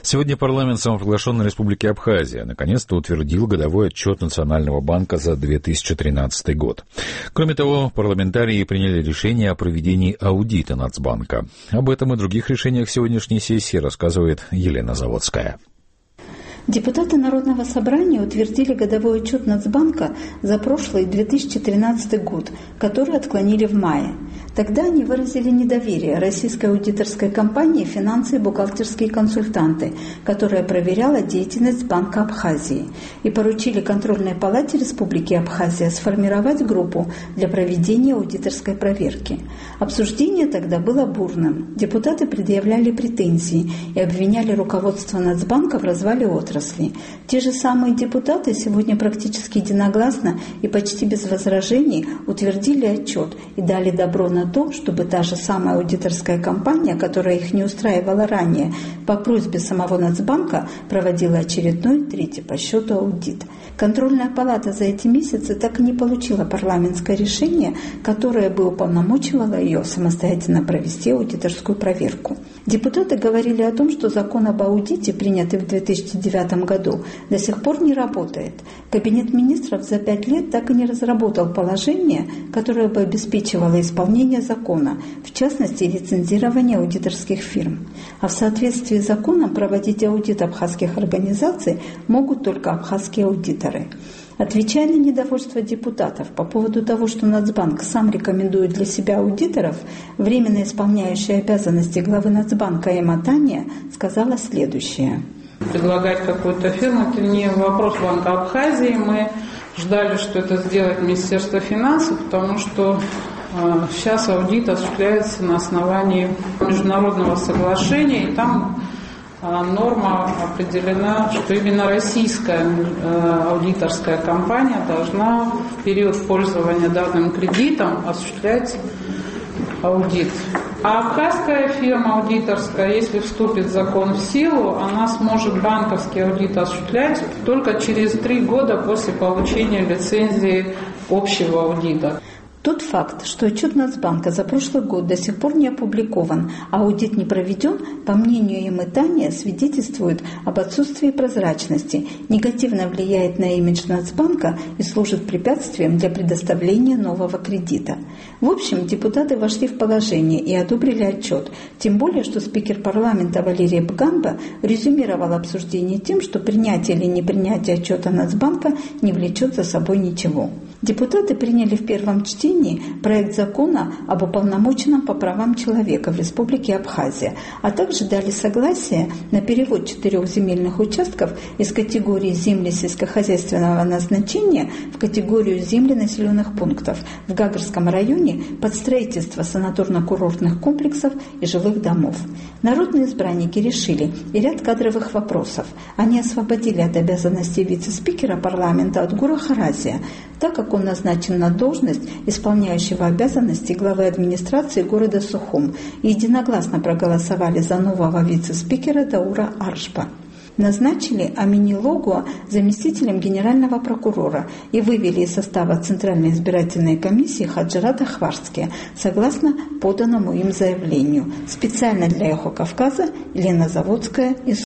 Сегодня парламент самопровозглашенной Республики Абхазия наконец-то утвердил годовой отчет Национального банка за 2013 год. Кроме того, парламентарии приняли решение о проведении аудита Нацбанка. Об этом и других решениях сегодняшней сессии рассказывает Елена Заводская. Депутаты Народного собрания утвердили годовой отчет Нацбанка за прошлый 2013 год, который отклонили в мае. Тогда они выразили недоверие российской аудиторской компании «Финансы и бухгалтерские консультанты», которая проверяла деятельность Банка Абхазии, и поручили контрольной палате Республики Абхазия сформировать группу для проведения аудиторской проверки. Обсуждение тогда было бурным. Депутаты предъявляли претензии и обвиняли руководство Нацбанка в развале отрасли. Те же самые депутаты сегодня практически единогласно и почти без возражений утвердили отчет и дали добро на то, чтобы та же самая аудиторская компания, которая их не устраивала ранее, по просьбе самого Нацбанка проводила очередной, третий по счету аудит. Контрольная палата за эти месяцы так и не получила парламентское решение, которое бы уполномочивало ее самостоятельно провести аудиторскую проверку. Депутаты говорили о том, что закон об аудите, принятый в 2009 году, до сих пор не работает. Кабинет министров за 5 лет так и не разработал положение, которое бы обеспечивало исполнение закона, в частности, лицензирование аудиторских фирм. А в соответствии с законом проводить аудит абхазских организаций могут только абхазские аудиторы. Отвечая на недовольство депутатов по поводу того, что Нацбанк сам рекомендует для себя аудиторов, временно исполняющая обязанности главы Нацбанка Эмма Таня сказала следующее. Предлагать какую-то фирму – это не вопрос Банка Абхазии. Мы ждали, что это сделает Министерство финансов, потому что сейчас аудит осуществляется на основании международного соглашения, и там норма определена, что именно российская аудиторская компания должна в период пользования данным кредитом осуществлять аудит. А абхазская фирма аудиторская, если вступит закон в силу, она сможет банковский аудит осуществлять только через 3 года после получения лицензии общего аудита. Тот факт, что отчет Нацбанка за прошлый год до сих пор не опубликован, а аудит не проведен, по мнению Эммы Тани, свидетельствует об отсутствии прозрачности, негативно влияет на имидж Нацбанка и служит препятствием для предоставления нового кредита. В общем, депутаты вошли в положение и одобрили отчет, тем более, что спикер парламента Валерий Бганба резюмировал обсуждение тем, что принятие или непринятие отчета Нацбанка не влечет за собой ничего. Депутаты приняли в первом чтении проект закона об уполномоченном по правам человека в Республике Абхазия, а также дали согласие на перевод 4 земельных участков из категории земли сельскохозяйственного назначения в категорию земли населенных пунктов в Гагарском районе под строительство санаторно-курортных комплексов и жилых домов. Народные избранники решили и ряд кадровых вопросов. Они освободили от обязанностей вице-спикера парламента Отгура Харазия, так как он назначен на должность исполняющего обязанности главы администрации города Сухум, и единогласно проголосовали за нового вице-спикера Даура Аршпа. Назначили Амини Логуа заместителем генерального прокурора и вывели из состава Центральной избирательной комиссии Хаджирата Хварския, согласно поданному им заявлению. Специально для Эхо Кавказа Елена Заводская из